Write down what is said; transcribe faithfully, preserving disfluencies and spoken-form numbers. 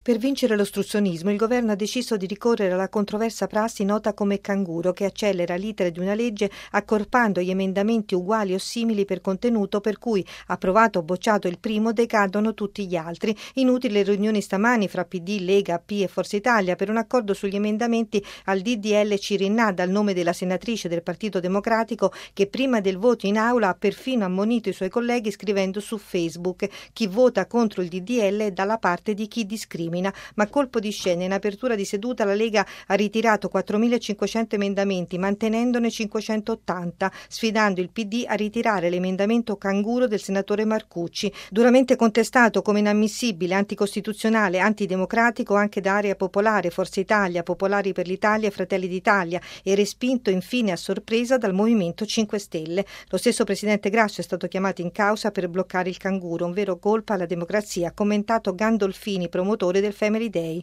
Per vincere l'ostruzionismo, il governo ha deciso di ricorrere alla controversa prassi nota come canguro, che accelera l'iter di una legge accorpando gli emendamenti uguali o simili per contenuto, per cui, approvato o bocciato il primo, decadono tutti gli altri. Inutili le riunioni stamani fra P D, Lega, P e Forza Italia per un accordo sugli emendamenti al D D L Cirinnà, dal nome della senatrice del Partito Democratico, che prima del voto in aula ha perfino ammonito i suoi colleghi scrivendo su Facebook: chi vota contro il D D L è dalla parte di chi discrimina. Ma colpo di scena, in apertura di seduta la Lega ha ritirato quattromilacinquecento emendamenti, mantenendone cinquecentottanta, sfidando il P D a ritirare l'emendamento canguro del senatore Marcucci, duramente contestato come inammissibile, anticostituzionale, antidemocratico anche da Area Popolare, Forza Italia, Popolari per l'Italia e Fratelli d'Italia, e respinto infine a sorpresa dal Movimento cinque Stelle. Lo stesso presidente Grasso è stato chiamato in causa per bloccare il canguro, un vero colpo alla democrazia, ha commentato Gandolfini, promotore del Family Day.